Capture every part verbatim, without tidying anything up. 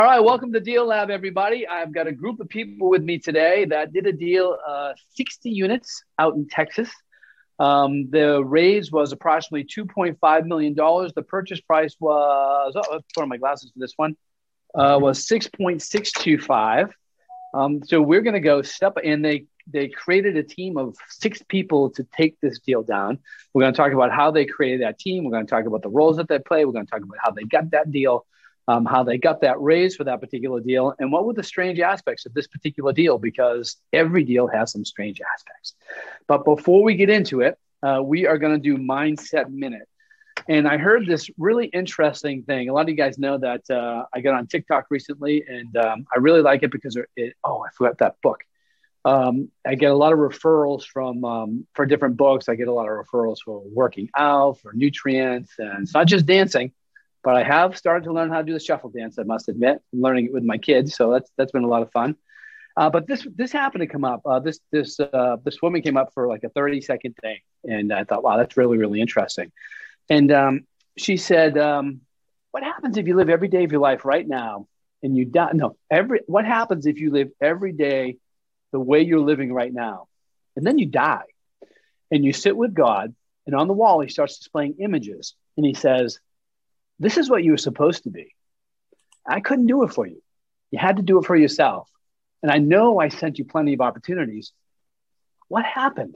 All right, welcome to Deal Lab, everybody. I've got a group of people with me today that did a deal, uh, sixty units out in Texas. Um, the raise was approximately two point five million dollars. The purchase price was, oh, let's put on my glasses for this one, uh, was six point six two five. Um, so we're going to go step, and they, they created a team of six people to take this deal down. We're going to talk about how they created that team. We're going to talk about the roles that they play. We're going to talk about how they got that deal. Um, how they got that raise for that particular deal, and what were the strange aspects of this particular deal, because every deal has some strange aspects. But before we get into it, uh, we are going to do Mindset Minute. And I heard this really interesting thing. A lot of you guys know that uh, I got on TikTok recently, and um, I really like it because it, oh, I forgot that book. Um, I get a lot of referrals from um, for different books. I get a lot of referrals for working out, for nutrients, and it's not just dancing. But I have started to learn how to do the shuffle dance, I must admit. I'm learning it with my kids, so that's that's been a lot of fun. Uh, but this this happened to come up. Uh, this this uh, this woman came up for like a thirty second thing, and I thought, wow, that's really really interesting. And um, she said, um, "What happens if you live every day of your life right now and you die? No, every what happens if you live every day the way you're living right now, and then you die, and you sit with God, and on the wall he starts displaying images, and he says, this is what you were supposed to be. I couldn't do it for you. You had to do it for yourself. And I know I sent you plenty of opportunities. What happened?"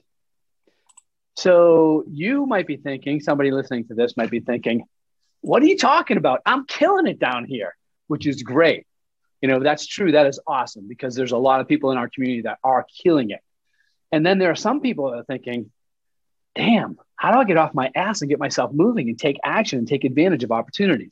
So you might be thinking, somebody listening to this might be thinking, what are you talking about? I'm killing it down here, which is great. You know, that's true. That is awesome, because there's a lot of people in our community that are killing it. And then there are some people that are thinking, damn, how do I get off my ass and get myself moving and take action and take advantage of opportunities?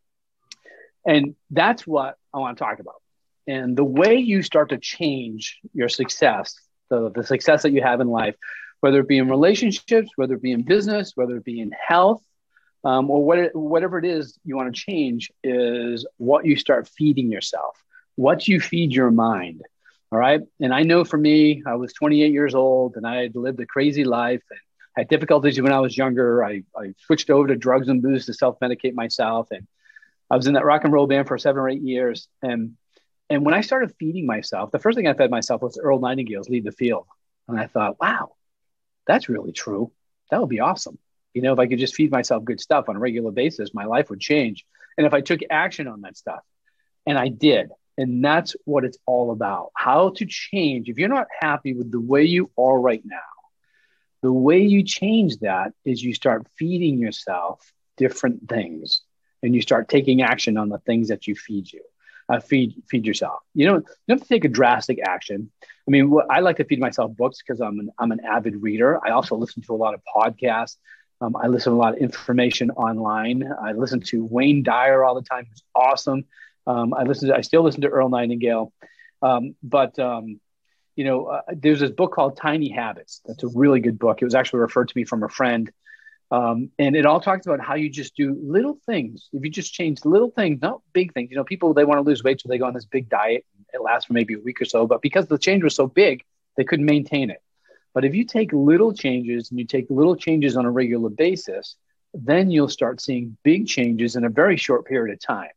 And that's what I want to talk about. And the way you start to change your success, the, the success that you have in life, whether it be in relationships, whether it be in business, whether it be in health, um, or what it, whatever it is you want to change, is what you start feeding yourself, what you feed your mind. All right. And I know for me, I was twenty-eight years old and I had lived a crazy life and had difficulties when I was younger. I, I switched over to drugs and booze to self-medicate myself. And I was in that rock and roll band for seven or eight years. And, and when I started feeding myself, the first thing I fed myself was Earl Nightingale's Lead the Field. And I thought, wow, that's really true. That would be awesome. You know, if I could just feed myself good stuff on a regular basis, my life would change. And if I took action on that stuff, and I did, and that's what it's all about, how to change. If you're not happy with the way you are right now, the way you change that is you start feeding yourself different things, and you start taking action on the things that you feed you, uh, feed feed yourself. You don't, you don't have to take a drastic action. I mean, what, I like to feed myself books because I'm an I'm an avid reader. I also listen to a lot of podcasts. Um, I listen to a lot of information online. I listen to Wayne Dyer all the time. He's awesome. Um, I listen to, I still listen to Earl Nightingale, um, but. Um, You know, uh, there's this book called Tiny Habits. That's a really good book. It was actually referred to me from a friend. Um, and it all talks about how you just do little things. If you just change little things, not big things. You know, people, they want to lose weight, so they go on this big diet. It lasts for maybe a week or so. But because the change was so big, they couldn't maintain it. But if you take little changes and you take little changes on a regular basis, then you'll start seeing big changes in a very short period of time.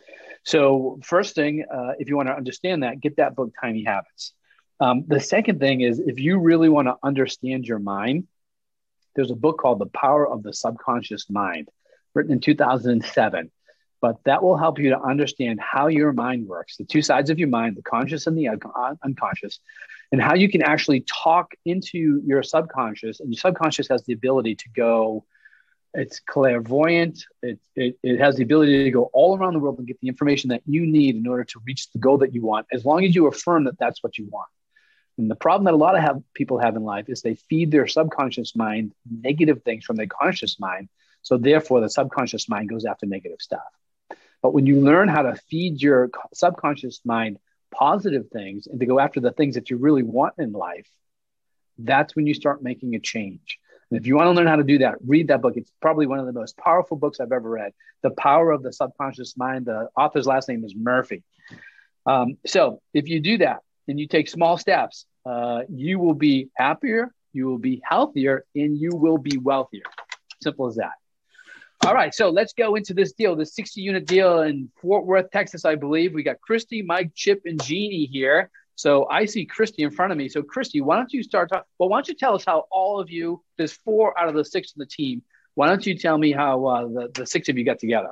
So first thing, uh, if you want to understand that, get that book, Tiny Habits. Um, the second thing is, if you really want to understand your mind, there's a book called The Power of the Subconscious Mind, written in two thousand seven. But that will help you to understand how your mind works, the two sides of your mind, the conscious and the un- unconscious, and how you can actually talk into your subconscious. And your subconscious has the ability to go, it's clairvoyant. It, it, it has the ability to go all around the world and get the information that you need in order to reach the goal that you want, as long as you affirm that that's what you want. And the problem that a lot of have, people have in life is they feed their subconscious mind negative things from their conscious mind. So therefore, the subconscious mind goes after negative stuff. But when you learn how to feed your subconscious mind positive things and to go after the things that you really want in life, that's when you start making a change. And if you want to learn how to do that, read that book. It's probably one of the most powerful books I've ever read. The Power of the Subconscious Mind. The author's last name is Murphy. Um, so if you do that and you take small steps, uh, you will be happier, you will be healthier, and you will be wealthier. Simple as that. All right, so let's go into this deal, the sixty unit deal in Fort Worth, Texas, I believe. We got Christy, Mike, Chip, and Jeannie here. So I see Christy in front of me. So Christy, why don't you start talking? Well, why don't you tell us how all of you, there's four out of the six of the team. Why don't you tell me how uh, the, the six of you got together?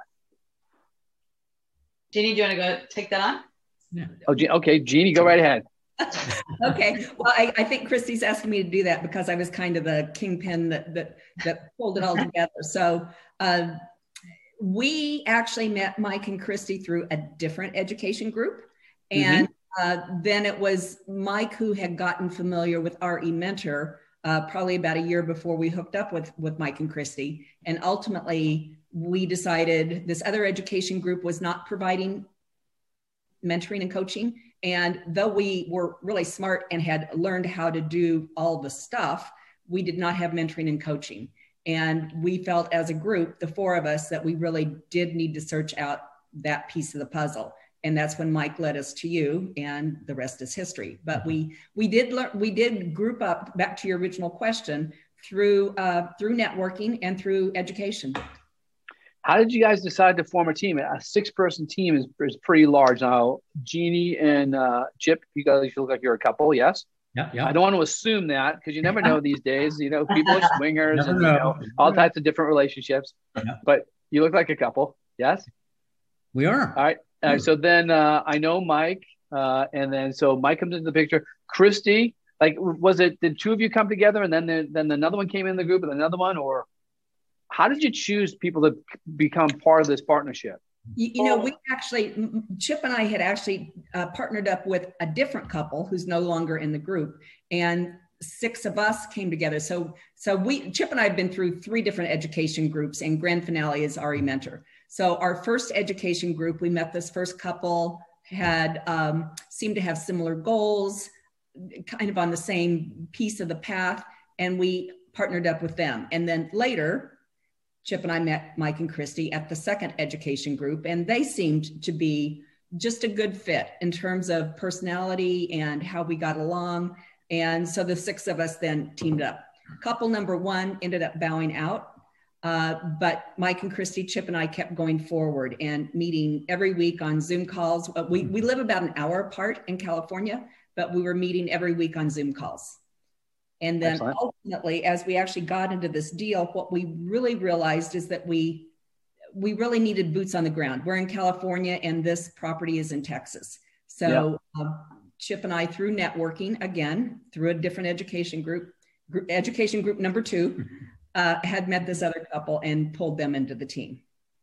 Jeannie, do you want to go take that on? Yeah. Oh, okay, Jeannie, go right ahead. Okay, well, I, I think Christy's asking me to do that because I was kind of the kingpin that that, that pulled it all together. So uh, we actually met Mike and Christy through a different education group. And mm-hmm. uh, then it was Mike who had gotten familiar with R E Mentor uh, probably about a year before we hooked up with, with Mike and Christy. And ultimately, we decided this other education group was not providing mentoring and coaching. And though we were really smart and had learned how to do all the stuff, we did not have mentoring and coaching. And we felt as a group, the four of us, that we really did need to search out that piece of the puzzle. And that's when Mike led us to you, and the rest is history. But we we did learn, we did group up, back to your original question, through uh, through networking and through education. How did you guys decide to form a team? A six-person team is, is pretty large. Now, Jeannie and uh, Chip, you guys look like you're a couple, yes? Yeah, yeah. I don't want to assume that because you never know these days. You know, people are swingers and you know, all types of different relationships. Yeah. But you look like a couple, yes? We are. All right. All right. So then uh, I know Mike, uh, and then so Mike comes into the picture. Christy, like, was it, did two of you come together and then the, then another one came in the group and another one, or how did you choose people to become part of this partnership? You, you know, we actually, Chip and I had actually uh, partnered up with a different couple who's no longer in the group, and six of us came together. So, so we, Chip and I have been through three different education groups, and Grand Finale is R E Mentor. So our first education group, we met this first couple, had um, seemed to have similar goals, kind of on the same piece of the path, and we partnered up with them. And then later, Chip and I met Mike and Christy at the second education group, and they seemed to be just a good fit in terms of personality and how we got along. And so the six of us then teamed up. Couple number one ended up bowing out, uh, but Mike and Christy, Chip and I kept going forward and meeting every week on Zoom calls. We, we live about an hour apart in California, but we were meeting every week on Zoom calls. And then Excellent. Ultimately, as we actually got into this deal, what we really realized is that we we really needed boots on the ground. We're in California and this property is in Texas. So yeah. um, Chip and I, through networking, again, through a different education group, group education group number two, uh, had met this other couple and pulled them into the team.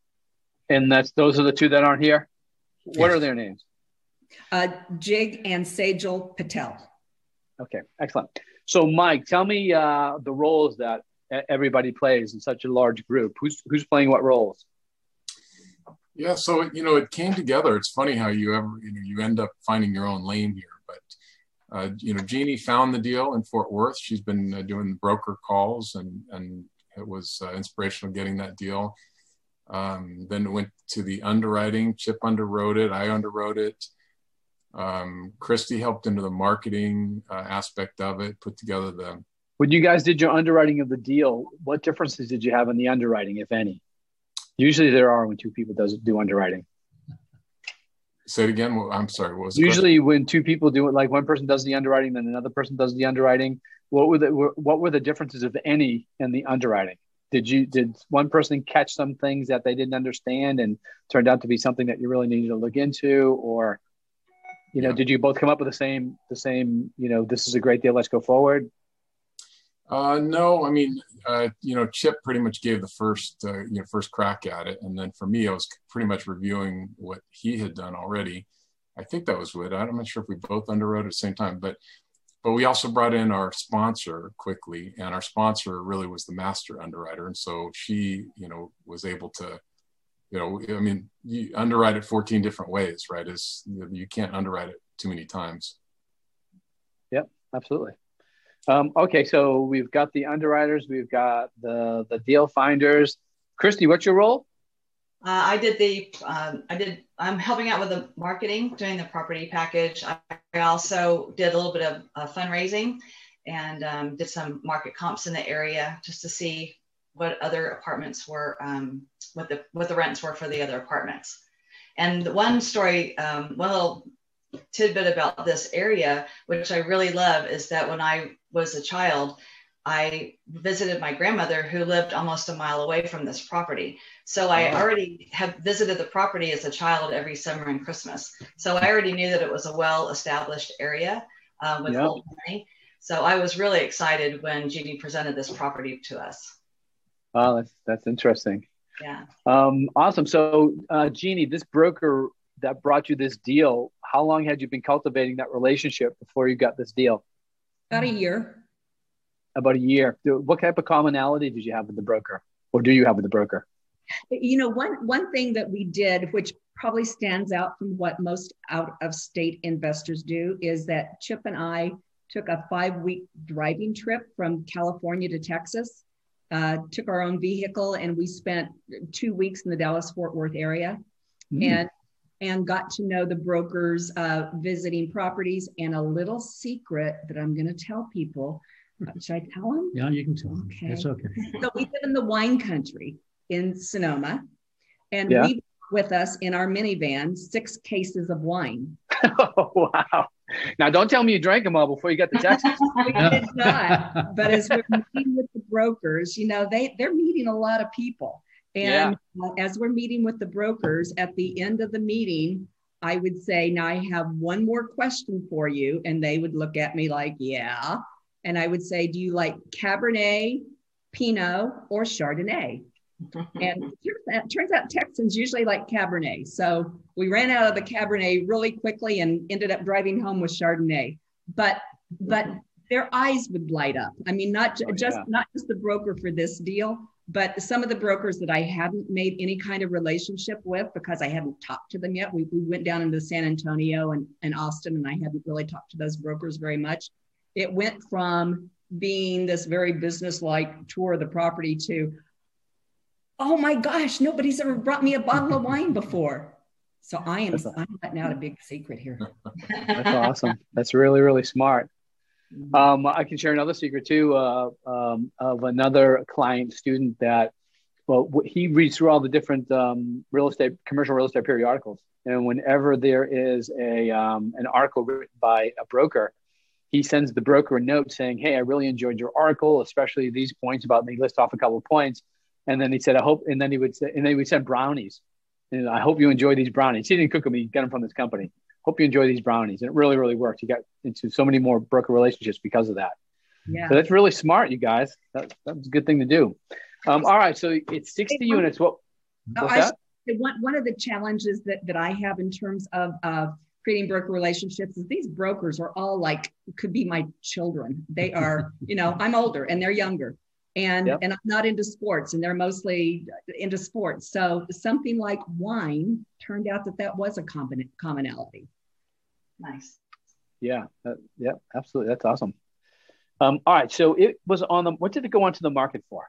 And that's those are the two that aren't here? What yes. are their names? Uh, Jig and Sajal Patel. Okay, excellent. So, Mike, tell me uh, the roles that everybody plays in such a large group. Who's who's playing what roles? Yeah, so you know, it came together. It's funny how you ever you know you end up finding your own lane here. But uh, you know, Jeannie found the deal in Fort Worth. She's been uh, doing broker calls, and and it was uh, inspirational getting that deal. Um, then it went to the underwriting. Chip underwrote it. I underwrote it. Um, Christy helped into the marketing uh, aspect of it, put together the... When you guys did your underwriting of the deal, what differences did you have in the underwriting, if any? Usually there are when two people does do underwriting. Say it again. Well, I'm sorry. What was the Usually question? When two people do it, like one person does the underwriting, then another person does the underwriting. What were the, what were the differences, if any, in the underwriting? Did you, did one person catch some things that they didn't understand and turned out to be something that you really needed to look into, or... You know, yeah. did you both come up with the same, the same, you know, this is a great deal, let's go forward? Uh, no, I mean, uh, you know, Chip pretty much gave the first, uh, you know, first crack at it. And then for me, I was pretty much reviewing what he had done already. I think that was what, I'm not sure if we both underwrote at the same time, but, but we also brought in our sponsor quickly, and our sponsor really was the master underwriter. And so she, you know, was able to, you know, I mean, you underwrite it fourteen different ways, right? Is you can't underwrite it too many times. Yep, absolutely. Um, okay, so we've got the underwriters, we've got the the deal finders. Christy, what's your role? Uh, I did the, um, I did, I'm helping out with the marketing, doing the property package. I, I also did a little bit of uh, fundraising and um, did some market comps in the area just to see what other apartments were, um, what the what the rents were for the other apartments. And one story, um, one little tidbit about this area, which I really love, is that when I was a child, I visited my grandmother who lived almost a mile away from this property. So I Wow. already have visited the property as a child every summer and Christmas. So I already knew that it was a well-established area uh, with Yep. old money. So I was really excited when Jeannie presented this property to us. Oh, that's that's interesting. Yeah. Um, awesome. So, uh, Jeannie, this broker that brought you this deal, how long had you been cultivating that relationship before you got this deal? About a year. About a year. What type of commonality did you have with the broker, or do you have with the broker? You know, one one thing that we did, which probably stands out from what most out of state investors do, is that Chip and I took a five week driving trip from California to Texas, uh, took our own vehicle, and we spent two weeks in the Dallas Fort Worth area, Mm. and and got to know the brokers, uh, visiting properties. And a little secret that I'm going to tell people. Should I tell them? Yeah, you can tell them. Okay. It's okay. So we live in the wine country in Sonoma, and Yeah. we with us in our minivan six cases of wine. Oh, wow. Now, don't tell me you drank them all before you got to Texas. We did not, but as we're meeting with the brokers, you know, they they're meeting a lot of people, and uh, as we're meeting with the brokers, at the end of the meeting, I would say, "Now I have one more question for you," and they would look at me like, "Yeah." And I would say, "Do you like Cabernet, Pinot, or Chardonnay?" And it turns out Texans usually like Cabernet. So we ran out of the Cabernet really quickly and ended up driving home with Chardonnay. But but their eyes would light up. I mean, not ju- Oh, just yeah. not just the broker for this deal, but some of the brokers that I hadn't made any kind of relationship with because I hadn't talked to them yet. We, we went down into San Antonio and, and Austin, and I hadn't really talked to those brokers very much. It went from being this very business-like tour of the property to, oh my gosh, nobody's ever brought me a bottle of wine before. So I am That's a- I'm letting out a big secret here. That's awesome. That's really, really smart. Um, I can share another secret too, uh, um, of another client student that, well, wh- he reads through all the different um, real estate, commercial real estate periodicals. And whenever there is a um, an article written by a broker, he sends the broker a note saying, "Hey, I really enjoyed your article, especially these points about," and he lists off a couple of points. And then he said, "I hope," and then he would say, and then he would send brownies. And I hope you enjoy these brownies. He didn't cook them; he got them from this company. Hope you enjoy these brownies. And it really, really worked. He got into so many more broker relationships because of that. Yeah. So that's really smart, you guys. That, that was a good thing to do. Um, all right, so it's sixty units. What? Oh, What's I that? should- one, one of the challenges that, that I have in terms of uh, creating broker relationships is these brokers are all like, could be my children. They are, you know, I'm older and they're younger. And, Yep. and I'm not into sports, and they're mostly into sports. So something like wine turned out that that was a common, commonality. Nice. Yeah, uh, yeah, absolutely. That's awesome. Um, all right, so it was on the. What did it go onto the market for?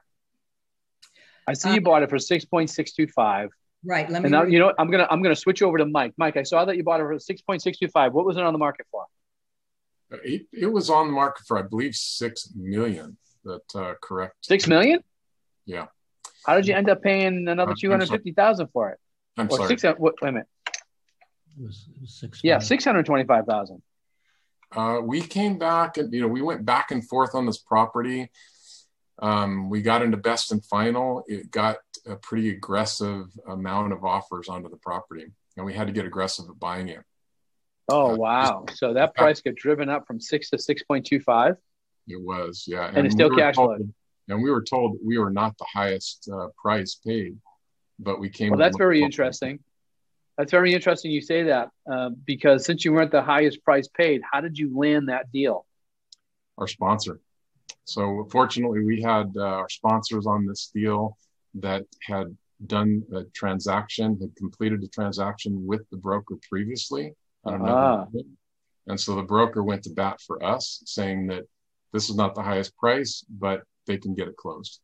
I see you Um, bought it for six point six two five. Right. Let me And now, read- you know, what? I'm gonna I'm gonna switch over to Mike. Mike, I saw that you bought it for six point six two five. What was it on the market for? It, it was on the market for, I believe, six million. That uh, correct? Six million? Yeah. How did you end up paying another Uh, I'm two hundred fifty thousand for it? I'm Or sorry. six? What? Wait a minute. It was, it was six. Yeah, million. six hundred twenty-five thousand. Uh, we came back and, you know, we went back and forth on this property. Um, we got into best and final. It got a pretty aggressive amount of offers onto the property, and we had to get aggressive at buying it. Oh Uh, wow! So that price got driven up from six to six point two five. It was, yeah. And it's still we were cash told- flowed. And we were told we were not the highest uh, price paid, but we came. Well, in that's with- very interesting. That's very interesting you say that, uh, because since you weren't the highest price paid, how did you land that deal? Our sponsor. So fortunately, we had uh, our sponsors on this deal that had done a transaction, had completed a transaction with the broker previously. I don't Ah. know. And so the broker went to bat for us, saying that this is not the highest price, but they can get it closed.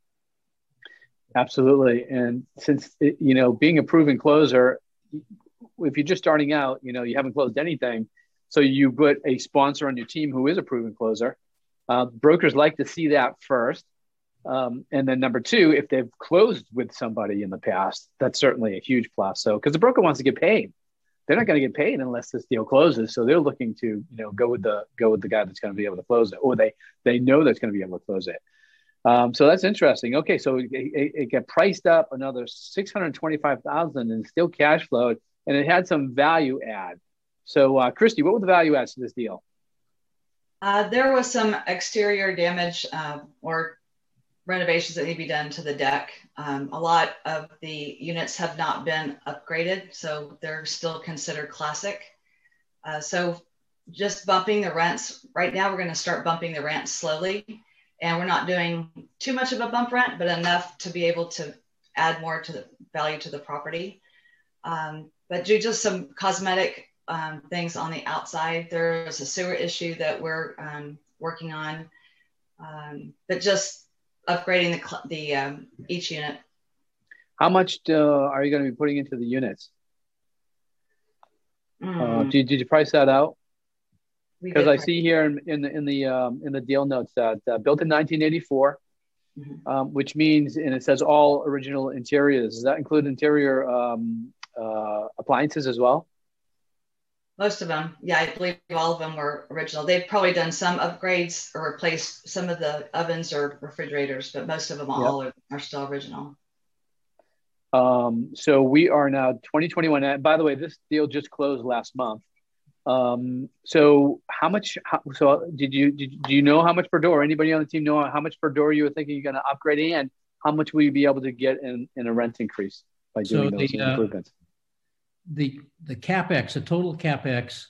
Absolutely. And since, it, you know, being a proven closer, if you're just starting out, you know, you haven't closed anything. So you put a sponsor on your team who is a proven closer. Uh, brokers like to see that first. Um, and then number two, if they've closed with somebody in the past, that's certainly a huge plus. So, because the broker wants to get paid, they're not going to get paid unless this deal closes. So they're looking to, you know, go with the go with the guy that's going to be able to close it, or they they know that's going to be able to close it. Um, so that's interesting. Okay, so it, it, it got priced up another six hundred twenty-five thousand and still cash flowed, and it had some value add. So, uh, Christy, what were the value adds to this deal? Uh, there was some exterior damage uh, or renovations that need to be done to the deck. Um, a lot of the units have not been upgraded, so they're still considered classic. Uh, so just bumping the rents. Right now, we're going to start bumping the rents slowly, and we're not doing too much of a bump rent, but enough to be able to add more to the value to the property. Um, but do just some cosmetic um, things on the outside. There's a sewer issue that we're um, working on, um, but just upgrading the, the um, each unit. How much uh, are you going to be putting into the units? Mm. Uh, did, did you price that out? Because I see here in, in the in the um, in the deal notes that uh, built in nineteen eighty-four, mm-hmm. um, which means, and it says all original interiors. Does that include interior um, uh, appliances as well? Most of them, yeah, I believe all of them were original. They've probably done some upgrades or replaced some of the ovens or refrigerators, but most of them all yep. are, are still original. Um, so we are now twenty twenty-one. And by the way, this deal just closed last month. Um, so how much, how, so did you, did, do you know how much per door? Anybody on the team know how much per door you were thinking you're going to upgrade, and how much will you be able to get in, in a rent increase by doing so those the, improvements? Uh, the, the CapEx, the total CapEx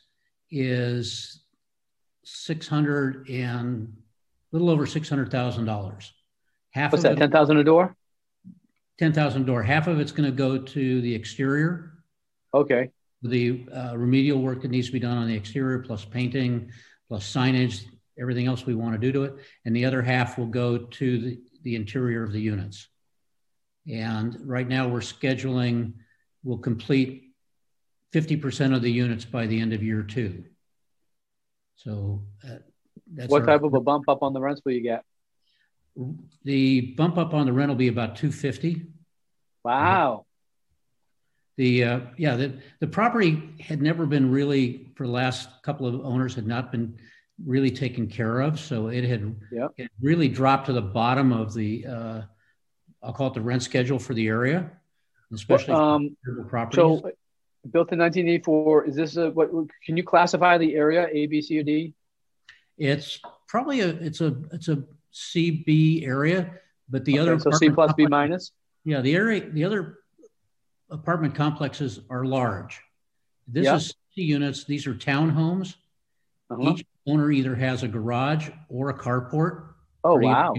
is six hundred and a little over six hundred thousand dollars. Half What's of that, ten thousand a door? ten thousand a door. Half of it's going to go to the exterior. Okay. The uh, remedial work that needs to be done on the exterior, plus painting, plus signage, everything else we want to do to it. And the other half will go to the, the interior of the units. And right now we're scheduling, we'll complete fifty percent of the units by the end of year two. So uh, that's what our, type of a bump up on the rents will you get? The bump up on the rent will be about two fifty. Wow. The uh, yeah, the, the property had never been really, for the last couple of owners, had not been really taken care of. So it had yep. it really dropped to the bottom of the, uh, I'll call it the rent schedule for the area, especially well, um, for properties. So built in nineteen eighty-four, is this a, what, can you classify the area A, B, C, or D? It's probably a, it's a, it's a C, B area, but the okay, other. So C plus, B minus? Yeah, the area, the other apartment complexes are large. This yep. is sixty units. These are townhomes. Uh-huh. Each owner either has a garage or a carport. Oh, wow.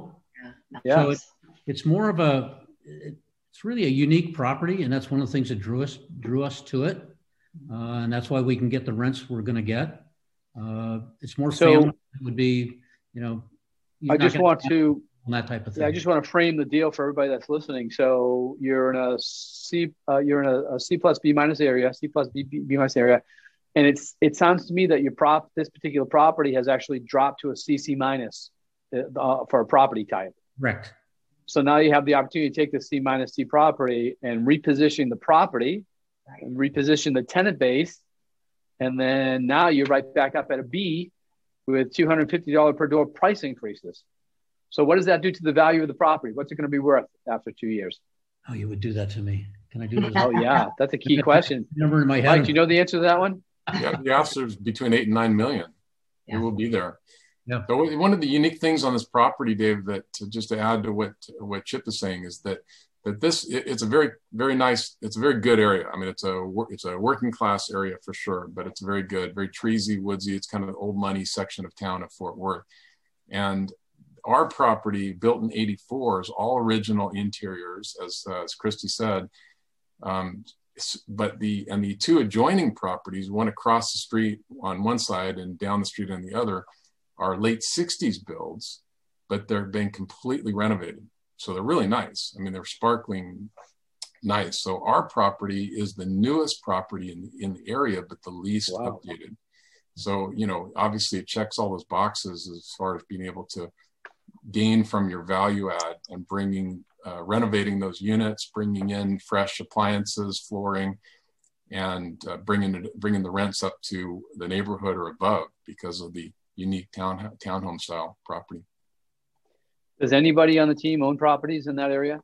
Yeah. yeah. So it, it's more of a, it's really a unique property. And that's one of the things that drew us, drew us to it. Uh, and that's why we can get the rents we're going to get. Uh, it's more so, family. It would be, you know, I just want to, on that type of thing. Yeah, I just want to frame the deal for everybody that's listening. So you're in a C, uh, you're in a, a C plus B minus area, C plus B, B, B minus area, and it's it sounds to me that your prop this particular property has actually dropped to a C C minus uh, for a property type. Correct. So now you have the opportunity to take the C minus C property and reposition the property, and reposition the tenant base, and then now you're right back up at a B with two hundred fifty dollars per door price increases. So what does that do to the value of the property? What's it going to be worth after two years? Oh, you would do that to me. Can I do this? Oh, yeah. That's a key question. Number in my head. Mike, do you know the answer to that one? Yeah, the answer is between eight and nine million. Yeah. It will be there. Yeah. So one of the unique things on this property, Dave, that to, just to add to what what Chip is saying, is that that this it, it's a very very nice, it's a very good area. I mean, it's a it's a working class area for sure, but it's very good, very treesy, woodsy. It's kind of the old money section of town of Fort Worth, and our property, built in eighty-four, is all original interiors, as uh, as Christy said. Um, but the and the two adjoining properties, one across the street on one side and down the street on the other, are late sixties builds, but they're being completely renovated. So they're really nice. I mean, they're sparkling nice. So our property is the newest property in in the area, but the least wow. updated. So, you know, obviously it checks all those boxes as far as being able to gain from your value add and bringing, uh, renovating those units, bringing in fresh appliances, flooring, and uh, bringing it, bringing the rents up to the neighborhood or above because of the unique town townhome style property. Does anybody on the team own properties in that area?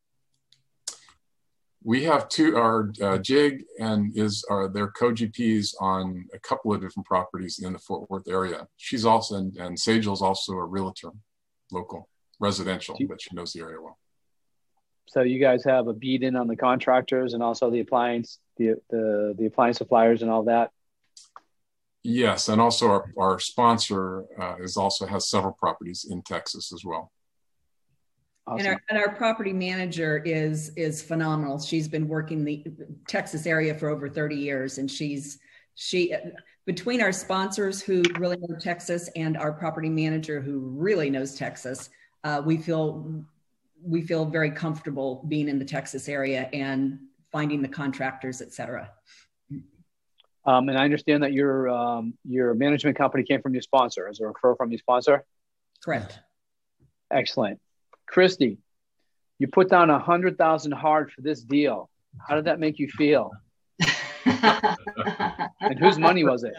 We have two, our uh, Jig and is our, their co-G Ps on a couple of different properties in the Fort Worth area. She's also, and, and Sagel's also a realtor, local, residential, but she knows the area well. So you guys have a beat in on the contractors and also the appliance, the, the, the appliance suppliers and all that? Yes, and also our, our sponsor uh, is also has several properties in Texas as well. Awesome. And our, and our property manager is is phenomenal. She's been working the Texas area for over thirty years, and she's she between our sponsors who really know Texas and our property manager who really knows Texas, uh, we feel we feel very comfortable being in the Texas area and finding the contractors, et cetera. Um, and I understand that your um, your management company came from your sponsor, as a referral from your sponsor? Correct. Excellent. Christy, you put down a hundred thousand hard for this deal. How did that make you feel? And whose money was it?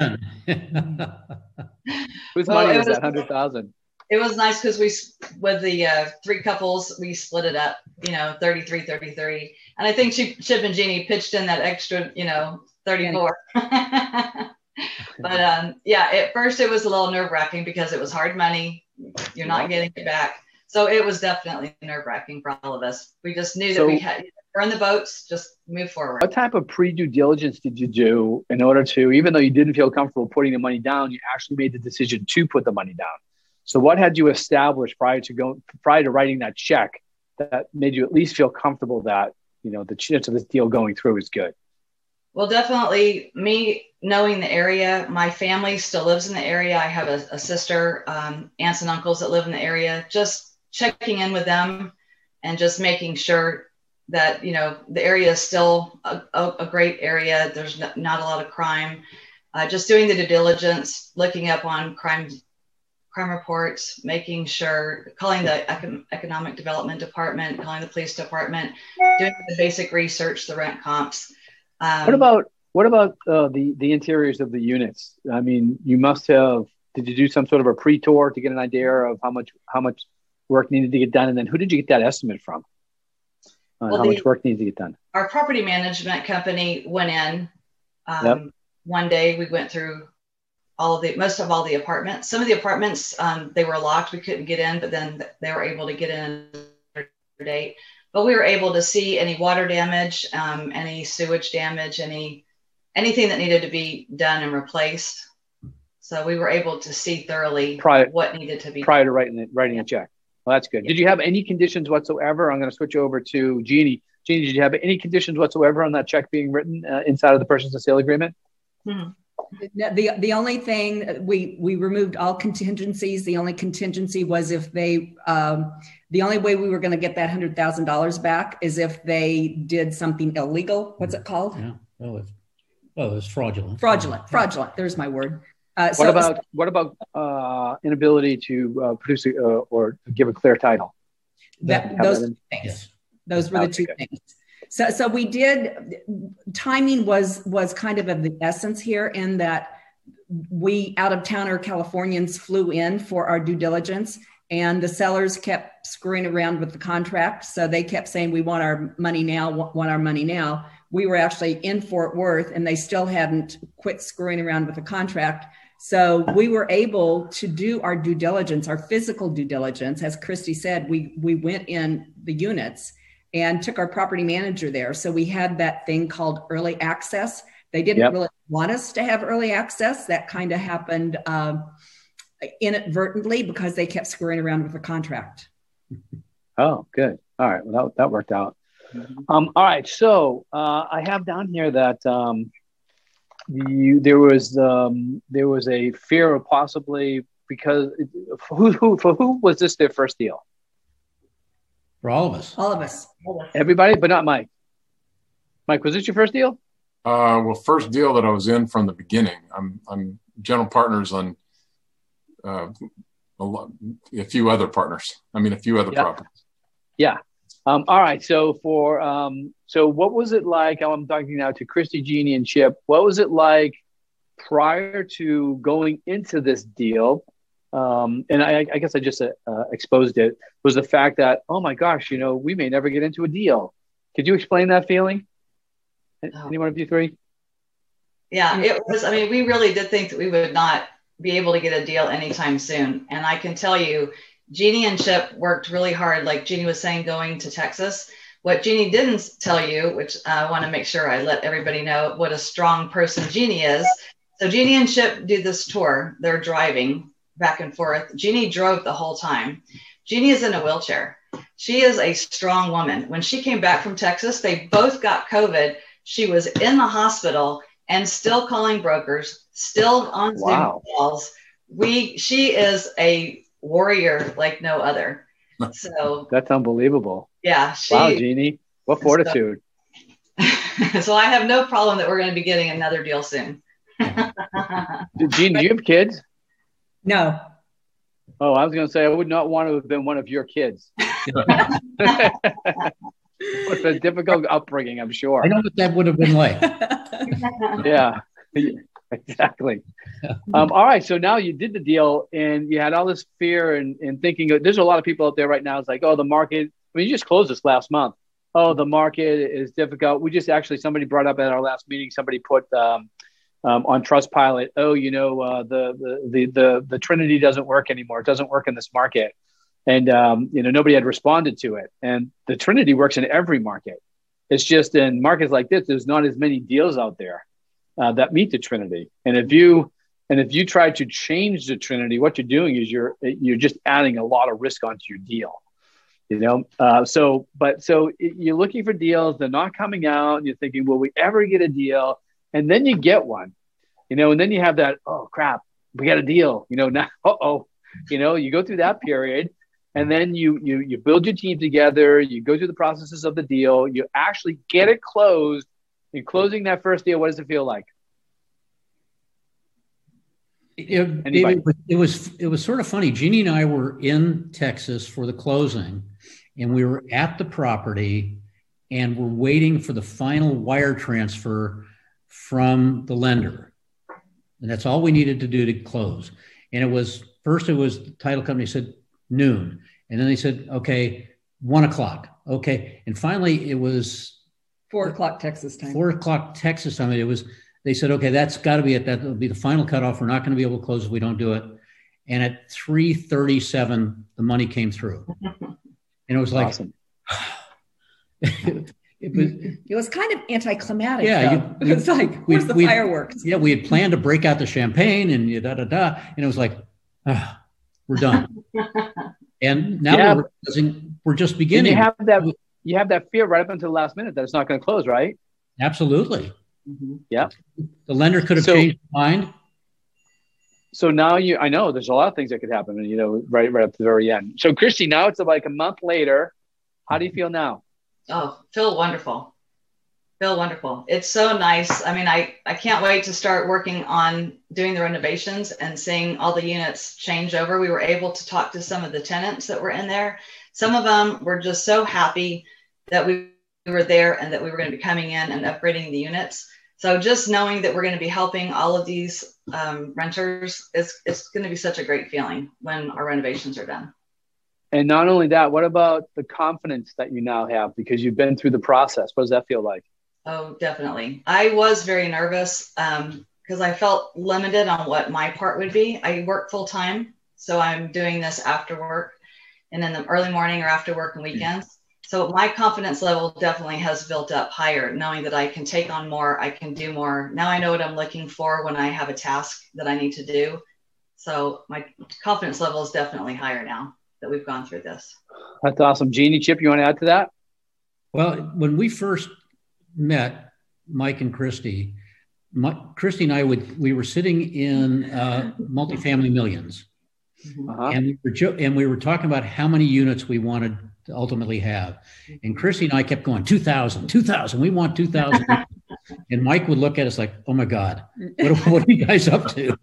Whose well, money was, was that hundred thousand? It was nice because we, with the uh, three couples, we split it up, you know, thirty-three, thirty-three. And I think Chip, Chip and Jeannie pitched in that extra, you know, thirty-four. But um, yeah, at first it was a little nerve wracking because it was hard money. You're not getting it back. So it was definitely nerve wracking for all of us. We just knew that so, we had burn the boats, just move forward. What type of pre-due diligence did you do in order to, even though you didn't feel comfortable putting the money down, you actually made the decision to put the money down? So what had you established prior to going, prior to writing that check that made you at least feel comfortable that, you know, the chance of this deal going through is good? Well, definitely me knowing the area. My family still lives in the area. I have a, a sister, um, aunts and uncles that live in the area. Just checking in with them and just making sure that, you know, the area is still a, a, a great area. There's not, not a lot of crime. Uh, just doing the due diligence, looking up on crime crime reports, making sure, calling the econ- economic development department, calling the police department, doing the basic research, the rent comps. Um, what about what about uh, the the interiors of the units? I mean, you must have. Did you do some sort of a pre-tour to get an idea of how much how much work needed to get done, and then who did you get that estimate from? Uh, well, how the, much work needs to get done? Our property management company went in. Um, yep. One day we went through all of the most of all the apartments. Some of the apartments um, they were locked, we couldn't get in, but then they were able to get in another date. But we were able to see any water damage, um, any sewage damage, any anything that needed to be done and replaced. So we were able to see thoroughly prior, what needed to be prior done. to writing it, writing a check. Well, that's good. Did you have any conditions whatsoever? I'm going to switch over to Jeannie. Jeannie, did you have any conditions whatsoever on that check being written uh, inside of the purchase and sale agreement? Hmm. The the only thing we we removed all contingencies. The only contingency was if they um, the only way we were going to get that hundred thousand dollars back is if they did something illegal. What's it called? Yeah. Well, it's, well, it's fraudulent. Fraudulent. Fraudulent. There's my word. Uh, so what about what about uh, inability to uh, produce a, uh, or give a clear title? That, those that things. Yes. Those were the two okay. things. So, so we did. Timing was was kind of of the essence here, in that we out of towner Californians flew in for our due diligence, and the sellers kept screwing around with the contract. So they kept saying, "We want our money now. Want our money now." We were actually in Fort Worth, and they still hadn't quit screwing around with the contract. So we were able to do our due diligence, our physical due diligence. As Christy said, we we went in the units and took our property manager there. So we had that thing called early access. They didn't yep. really want us to have early access. That kind of happened um, inadvertently because they kept screwing around with the contract. Oh, good. All right. Well, that, that worked out. Mm-hmm. Um, all right. So uh, I have down here that um, you, there was um, there was a fear of possibly, because for who, who for who was this their first deal? For all of us. All of us. Everybody, but not Mike. Mike, was this your first deal? Uh, well, first deal that I was in from the beginning. I'm I'm general partners on uh, a, lot, a few other partners. I mean, a few other yeah. properties. Yeah. Um, all right. So for um, so what was it like? I'm talking now to Christy, Jeannie, and Chip. What was it like prior to going into this deal? Um, and I, I guess I just uh, exposed it. Was the fact that, oh my gosh, you know, we may never get into a deal. Could you explain that feeling? Oh. Any one of you three? Yeah, it was. I mean, we really did think that we would not be able to get a deal anytime soon. And I can tell you, Jeannie and Chip worked really hard. Like Jeannie was saying, going to Texas. What Jeannie didn't tell you, which I want to make sure I let everybody know what a strong person Jeannie is. So Jeannie and Chip did this tour. They're driving back and forth. Jeannie drove the whole time. Jeannie is in a wheelchair. She is a strong woman. When she came back from Texas, they both got COVID. She was in the hospital and still calling brokers, still on Wow. Zoom calls. We, she is a warrior like no other. So That's unbelievable. yeah, she. Wow, Jeannie, what fortitude. So, so I have no problem that we're going to be getting another deal soon. Jeannie, do you have kids? No. Oh, I was going to say, I would not want to have been one of your kids. It's a difficult upbringing, I'm sure. I know what that would have been like. Yeah, exactly. Um, all right. So now you did the deal and you had all this fear and, and thinking, there's a lot of people out there right now. It's like, oh, the market, I mean, you just closed this last month. Oh, the market is difficult. We just actually, somebody brought up at our last meeting, somebody put um, um, on Trustpilot, oh, you know, uh, the, the, the, the, the Trinity doesn't work anymore. It doesn't work in this market. And, um, you know, nobody had responded to it. And the Trinity works in every market. It's just in markets like this, there's not as many deals out there uh, that meet the Trinity. And if you and if you try to change the Trinity, what you're doing is you're you're just adding a lot of risk onto your deal. You know, uh, so but so you're looking for deals, they're not coming out, and you're thinking, will we ever get a deal? And then you get one, you know, and then you have that, oh crap, we got a deal, you know, now, uh-oh, you know, you go through that period. And then you you you build your team together, you go through the processes of the deal, you actually get it closed. In closing that first deal, what does it feel like? It, David, it was it was sort of funny. Jeannie and I were in Texas for the closing, and we were at the property, and we're waiting for the final wire transfer from the lender, and that's all we needed to do to close. And it was first, it was the title company said noon. And then they said, okay, one o'clock. Okay. And finally it was four o'clock Texas time. Four o'clock Texas time. It was, they said, okay, that's got to be it. That'll be the final cutoff. We're not going to be able to close if we don't do it. And at three thirty-seven, the money came through. And it was like, awesome. it, it was, it was kind of anticlimactic. Yeah. You, it was like, where's we, the we, fireworks? Yeah. We had planned to break out the champagne and da, da, da. And it was like, ah, we're done. And now yeah. we're, we're just beginning. And you have that you have that fear right up until the last minute that it's not going to close, right? Absolutely. Mm-hmm. Yeah. The lender could have so, changed his mind. So now you, I know there's a lot of things that could happen, you know, right, right up to the very end. So Christy, now it's like a month later. How do you feel now? Oh, feel wonderful. Feel wonderful. It's so nice. I mean, I, I can't wait to start working on doing the renovations and seeing all the units change over. We were able to talk to some of the tenants that were in there. Some of them were just so happy that we were there and that we were going to be coming in and upgrading the units. So just knowing that we're going to be helping all of these um, renters, it's, it's going to be such a great feeling when our renovations are done. And not only that, what about the confidence that you now have because you've been through the process? What does that feel like? Oh, definitely. I was very nervous um, because I felt limited on what my part would be. I work full time, so I'm doing this after work and in the early morning or after work and weekends. So my confidence level definitely has built up higher, knowing that I can take on more, I can do more. Now I know what I'm looking for when I have a task that I need to do. So my confidence level is definitely higher now that we've gone through this. That's awesome. Jeannie, Chip, you want to add to that? Well, when we first met Mike and Christy, my, Christy and I would we were sitting in uh, Multifamily Millions, uh-huh. and we were jo- and we were talking about how many units we wanted to ultimately have, and Christy and I kept going two thousand, two thousand. We want two thousand, and Mike would look at us like, "Oh my God, what, what are you guys up to?"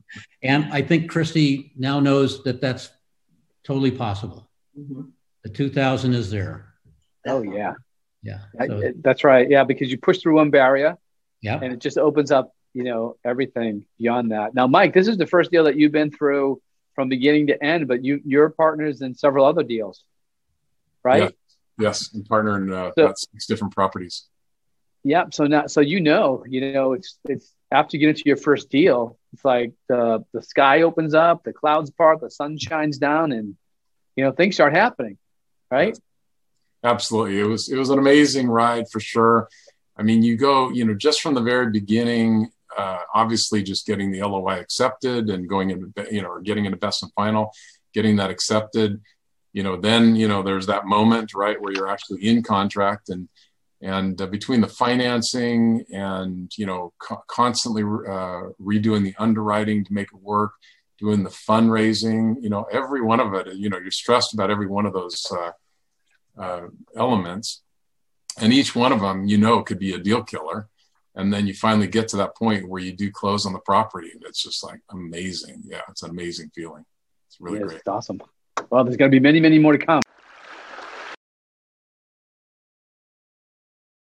And I think Christy now knows that that's totally possible. Mm-hmm. The two thousand is there. Oh yeah. Yeah. So. I, that's right. Yeah. Because you push through one barrier, yeah, and it just opens up, you know, everything beyond that. Now, Mike, this is the first deal that you've been through from beginning to end, but you, you're partners in several other deals, right? Yeah. Yes. I'm partner in uh, so, about six different properties. Yeah. So now, so, you know, you know, it's, it's after you get into your first deal, it's like the, the sky opens up, the clouds part, the sun shines down, and, you know, things start happening. Right. Yes. Absolutely. It was, it was an amazing ride for sure. I mean, you go, you know, just from the very beginning, uh, obviously just getting the L O I accepted and going into, you know, or getting into best and final, getting that accepted, you know, then, you know, there's that moment, right, where you're actually in contract, and, and uh, between the financing and, you know, co- constantly uh, redoing the underwriting to make it work, doing the fundraising, you know, every one of it, you know, you're stressed about every one of those uh, uh, elements. And each one of them, you know, could be a deal killer. And then you finally get to that point where you do close on the property. And it's just like amazing. Yeah, it's an amazing feeling. It's really yes, great. It's awesome. Well, there's going to be many, many more to come.